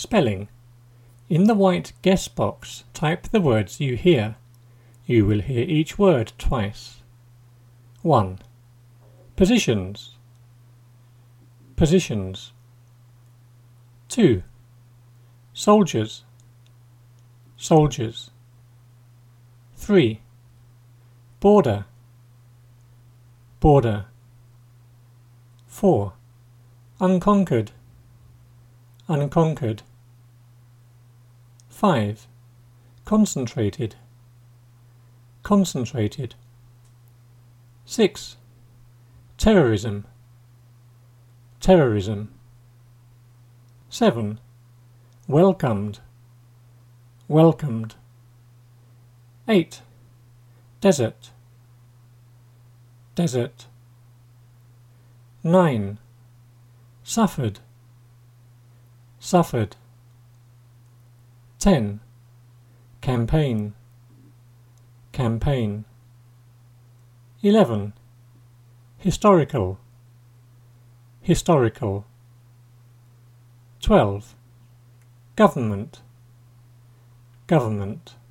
Spelling. In the white guess box, type the words you hear. You will hear each word twice. 1. Positions. Positions. 2. Soldiers. Soldiers. 3. Border. Border. 4. Unconquered. Unconquered. 5. Concentrated. Concentrated. 6. Terrorism. Terrorism. 7. Welcomed. Welcomed. 8. Desert. Desert. 9. Suffered. Suffered. 10. Campaign. Campaign. 11. Historical. Historical. 12. Government. Government.